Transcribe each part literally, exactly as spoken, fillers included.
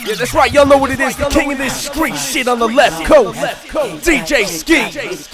Yeah, that's right, y'all know what it is. The king of this street shit on the left coast. D J Ski.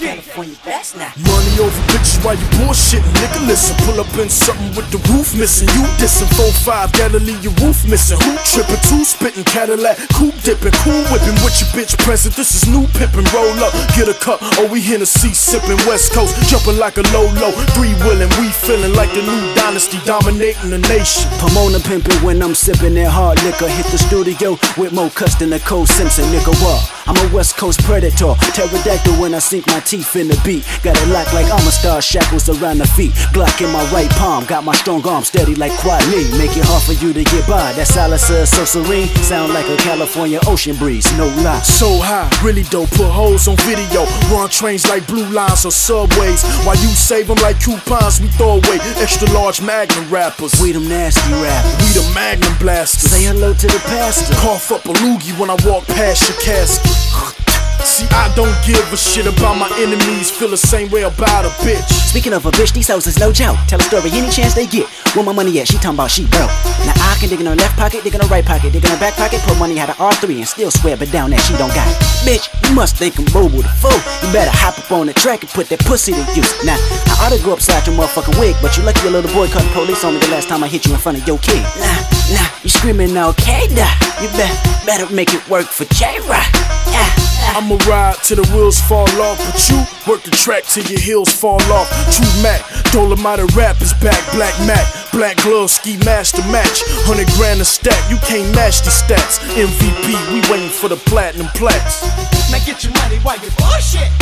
Money over bitches while you bullshitting, nigga. Listen, pull up in something with the roof missing. You dissing four five, gotta leave your roof missing. Who tripping? Two spitting Cadillac, coupe dipping, cool whipping with your bitch present. This is new pippin'. Roll up, get a cup. Oh, we Hennessy sipping, West Coast jumping like a low low. Three wheeling, we feeling like the new dynasty dominating the nation. Pomona pimpin' when I'm sipping that hard liquor. Hit the studio with more cuss than Nicole Simpson, nigga. What? I'm a West Coast predator, pterodactyl when I sink my teeth in the beat. Got it locked like I'm a star, shackles around the feet. Glock in my right palm, got my strong arm steady like Quad Lee. Make it hard for you to get by. That Salazar so serene, sound like a California ocean breeze, no lie. So high, really dope, put hoes on video. Run trains like blue lines or subways. While you save them like coupons, we throw away extra large magnum rappers. We them nasty rappers, we the magnum blasters. Say hello to the pastor. Cough up a loogie when I walk past your casket. See, I don't give a shit about my enemies. Feel the same way about a bitch. Speaking of a bitch, these hoes is no joke. Tell a story any chance they get. Where my money at? She talking about she broke. Now I can dig in her left pocket, dig in her right pocket, dig in her back pocket. Put money out of R three and still swear but down that she don't got it. Bitch, you must think I'm mobile the fool. You better hop up on the track and put that pussy to use. Now, I oughta go upside your motherfucking wig, but you lucky your little boy caught the police on me the last time I hit you in front of your kid. Nah, nah, you screaming okay, da. You be better make it work for J-Rock. Yeah. I'ma ride till the wheels fall off, but you work the track till your heels fall off. True Mac, Dolomite rap is back. Black Mac, black glove, ski master match. Hundred grand a stack, you can't match these stats. M V P, we waiting for the platinum plaques. Now get your money while you bullshit.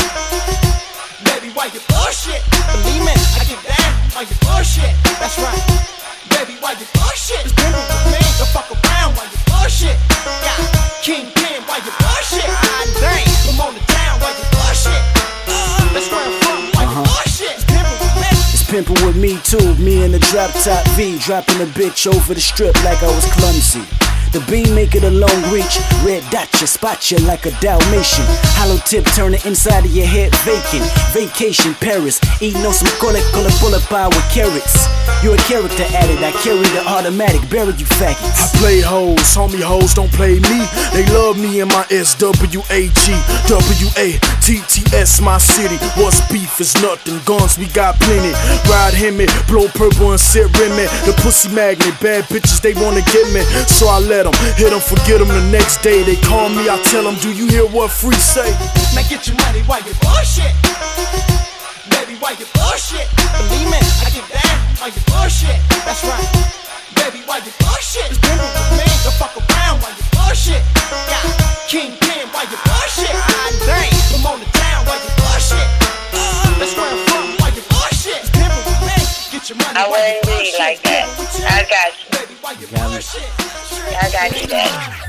Baby, while you bullshit. Believe me, I get down while you bullshit. That's right. Baby, while you bullshit. It's been with me, don't fuck around while you bullshit. Yeah, King Pin while you bullshit. Ah, dang, I'm on the town while you bullshit. Uh, that's where I'm from while you bullshit. It's pimpin' with me. It's pimpin' with me too. Me in the drop top V, dropping a bitch over the strip like I was clumsy. The beam make it a long reach. Red dot you, spot you like a Dalmatian. Hollow tip turn the inside of your head vacant. Vacation Paris, eating on some cole cole bullet pie with carrots. You a character addict, I carry the automatic, bury you faggots. I play hoes, homie hoes don't play me. They love me in my S W A G W A T T S my city. What's beef is nothing, guns we got plenty. Ride him it, blow purple and sit rim it. The pussy magnet, bad bitches they wanna get me. So I let them, hit them, forget them the next day. They call me, I tell them, do you hear what Free say? Now get your money while you bullshit. Baby, while you bullshit. Believe me, I get down while you bullshit. That's right. Baby, while you bullshit. It's been with me, don't fuck around while you bullshit. Yeah, King Pin while you bullshit. Ah, dang, I'm on the town while you bullshit. Uh, that's where I'm from while you bullshit. It's been with me, get your money while you bullshit. I wouldn't be like that. I got you. Baby, while you bullshit. I got you, Daddy.